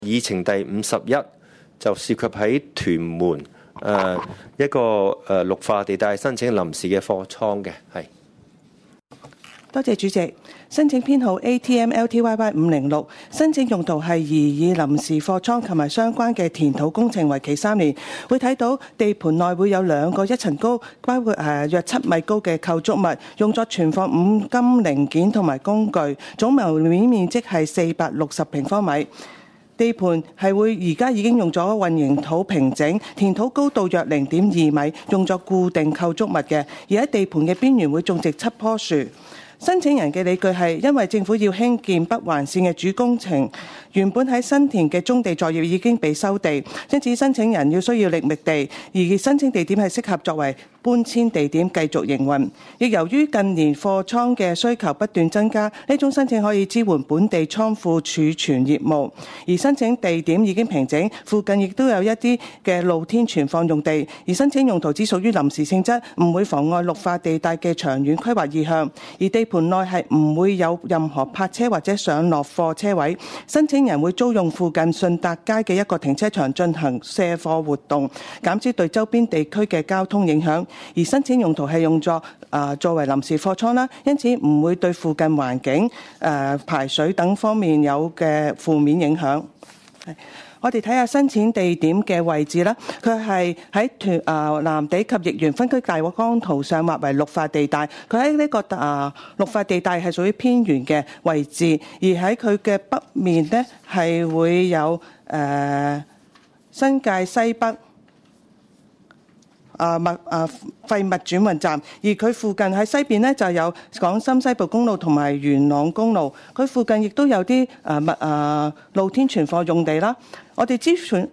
議程第51就涉及喺屯門一個綠化地帶申請臨時嘅貨倉嘅，係。 多謝主席。申請編號 ATM-LTYY 506，申請用途係擬議臨時貨倉同埋相關嘅填土工程，為期3年。會睇到地盤內會有2個1層高，包括約7米高嘅構築物，用作存放五金零件同埋工具，總樓面面積係460平方米。地盤係會而家已經用咗混凝土平整，填土高度約0.2米，用作固定構築物嘅。而喺地盤嘅邊緣會種植7棵樹。申請人嘅理據係因為政府要興建北環線嘅主工程，原本喺新田嘅棕地作業已經被收地，因此申請人要需要覓地，而申請地點係適合作為搬遷地點繼續營運。亦由於近年貨倉嘅需求不斷增加，呢種申請可以支援本地倉庫儲存業務。而申請地點已經平整，附近亦都有一啲嘅露天存放用地，而申請用途只屬於臨時性質，唔會妨礙綠化地帶嘅長遠規劃意向。而地盤內係唔會有任何泊車或者上落貨車位。申請人會租用附近順達街嘅一個停車場進行卸貨活動，減少對周邊地區嘅交通影響。而申請用途係用作作為臨時貨倉啦，因此唔會對附近環境、排水等方面有嘅負面影響。我哋睇下申請地點嘅位置啦，佢係喺藍地及奕源分區大綱圖上劃為綠化地帶。佢喺呢個綠化地帶係屬於偏遠嘅位置，而喺佢嘅北面呢係會有新界西北廢物轉運站，而佢附近喺西邊呢就有港深西部公路同埋元朗公路，佢附近亦都有啲露天存貨用地啦。我哋之前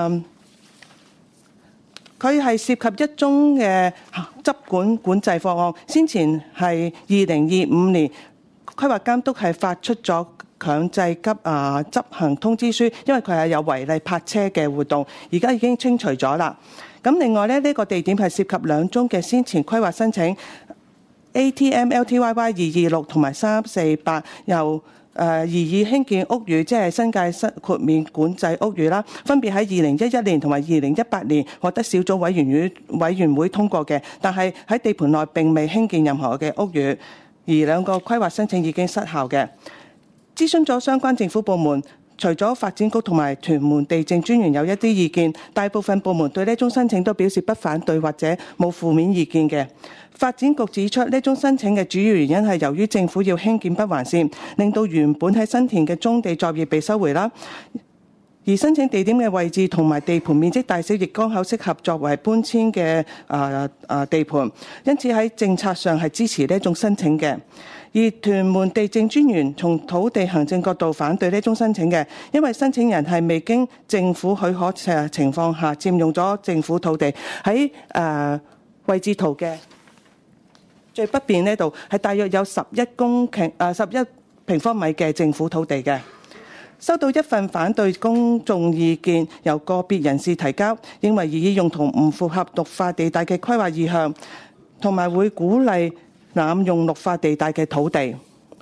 佢係涉及一宗嘅執管制方案，先前係2025年規劃監督係發出咗強制執行通知書，因為佢係有違例泊車嘅活動，而家已經清除咗啦。咁另外呢個地點係涉及2宗嘅先前規劃申請 ATM-LTYY 226同埋348，由擬議興建屋宇，即係新界豁免管制屋宇啦，分別喺2011年同埋2018年獲得小組委員會通過嘅，但係喺地盤內並未興建任何嘅屋宇，而2個規劃申請已經失效嘅。諮詢咗相關政府部門，除咗發展局同埋屯門地政專員有一啲意見，大部分部門對呢宗申請都表示不反對或者冇負面意見嘅。發展局指出，呢宗申請嘅主要原因係由於政府要興建北環線，令到原本喺新田嘅棕地作業被收回啦。而申請地點嘅位置同埋地盤面積大小亦剛好適合作為搬遷嘅地盤，因此喺政策上係支持呢宗申請嘅。而屯門地政專員從土地行政角度反對呢宗申請嘅，因為申請人係未經政府許可情況下佔用咗政府土地。喺位置圖嘅最北邊呢度係大約有11平方米嘅政府土地嘅。收到一份反對公眾意見，由個別人士提交，認為擬議用途唔符合綠化地帶嘅規劃意向，同埋會鼓勵濫用綠化地帶嘅土地。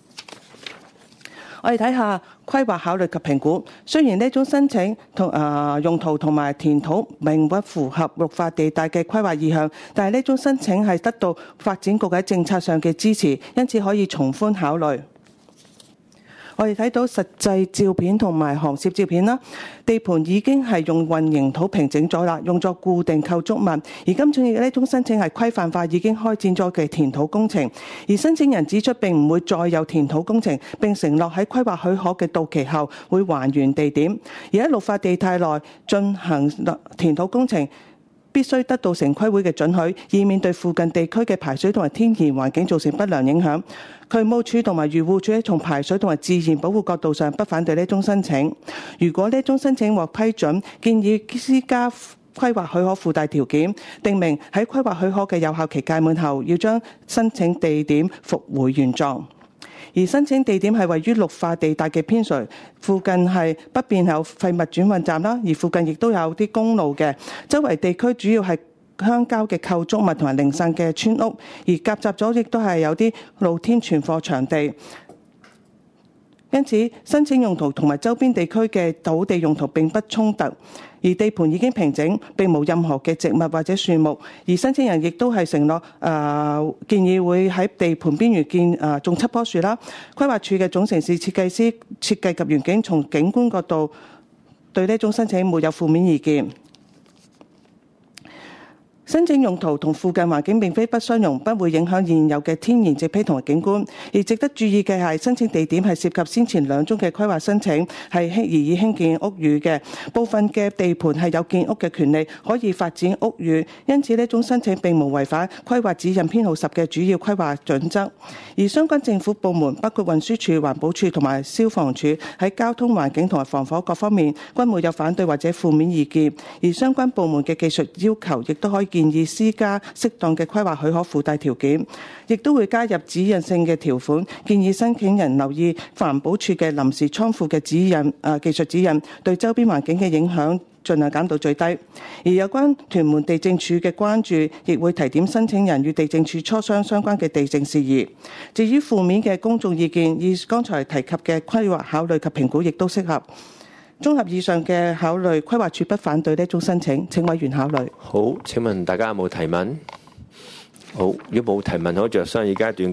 我哋睇下規劃考慮及評估。雖然呢種申請用途同埋填土並不符合綠化地帶嘅規劃意向，但係呢種申請係得到發展局喺政策上嘅支持，因此可以從寬考慮。我哋睇到實際照片同埋航攝照片啦，地盤已經係用混凝土平整咗啦，用作固定構築物。而今次嘅呢宗申請係規範化已經開展咗嘅填土工程，而申請人指出並唔會再有填土工程，並承諾喺規劃許可嘅到期後會還原地點。而喺綠化地帶內進行填土工程，必須得到城規會嘅准許，以免對附近地區嘅排水同埋天然環境造成不良影響。渠務署同埋漁護署從排水同埋自然保護角度上不反對呢宗申請。如果呢宗申請獲批准，建議施加規劃許可附帶條件，訂明喺規劃許可嘅有效期屆滿後，要將申請地點復回原狀。而申請地點係位於綠化地帶嘅偏垂，附近係北邊有廢物轉運站啦，而附近亦都有啲公路嘅。周圍地區主要係鄉郊嘅構築物同埋零散嘅村屋，而夾雜咗亦都係有啲露天存貨場地。 因此申請用途同埋周邊地區嘅土地用途並不衝突，而地盤已經平整，並無任何嘅植物或者樹木，而申請人亦都係承諾建議會喺地盤邊緣種7棵樹啦。規劃署嘅總城市設計師設計及園境從景觀角度對呢種申請沒有負面意見。申請用途同附近環境並非不相容，不會影響現有嘅天然植被同埋景觀。而值得注意嘅係，申請地點係涉及先前2宗嘅規劃申請，係適宜以興建屋宇嘅。部分嘅地盤係有建屋嘅權利，可以發展屋宇，因此呢種申請並無違反規劃指引編號10嘅主要規劃準則。而相關政府部門包括運輸署、環保署同埋消防處喺交通環境同埋防火各方面均沒有反對或者負面意見。而相關部門嘅技術要求亦都可以建議施加適當嘅規劃許可附帶條件，亦都會加入指引性嘅條款，建議申請人留意環保署嘅臨時倉庫嘅技術指引，對周邊環境嘅影響盡量減到最低。而有關屯門地政處嘅關注，亦會提點申請人與地政處磋商相關嘅地政事宜。至於負面嘅公眾意見，以剛才提及嘅規劃考慮及評估亦都適合。綜合以上嘅考慮，規劃署不反對呢種申請，請委員考慮。 好，請問大家有冇提問？好，如果冇提問，可着商議階段